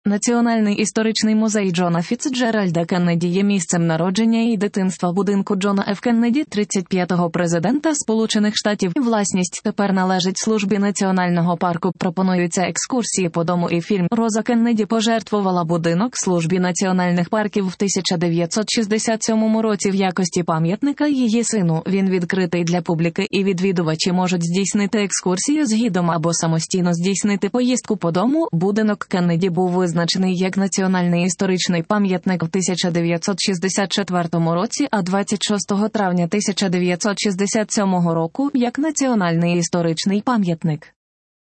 Національний історичний музей Джона Фіцджеральда Кеннеді є місцем народження і дитинства будинку Джона Ф. Кеннеді, 35-го президента Сполучених Штатів. Власність тепер належить службі Національного парку. Пропонуються екскурсії по дому і фільм. Роза Кеннеді пожертвувала будинок службі національних парків в 1967 році в якості пам'ятника її сину. Він відкритий для публіки і відвідувачі можуть здійснити екскурсію з гідом або самостійно здійснити поїздку по дому. Будинок Кеннеді був визначений як національний історичний пам'ятник в 1964 році, а 26 травня 1967 року як національний історичний пам'ятник.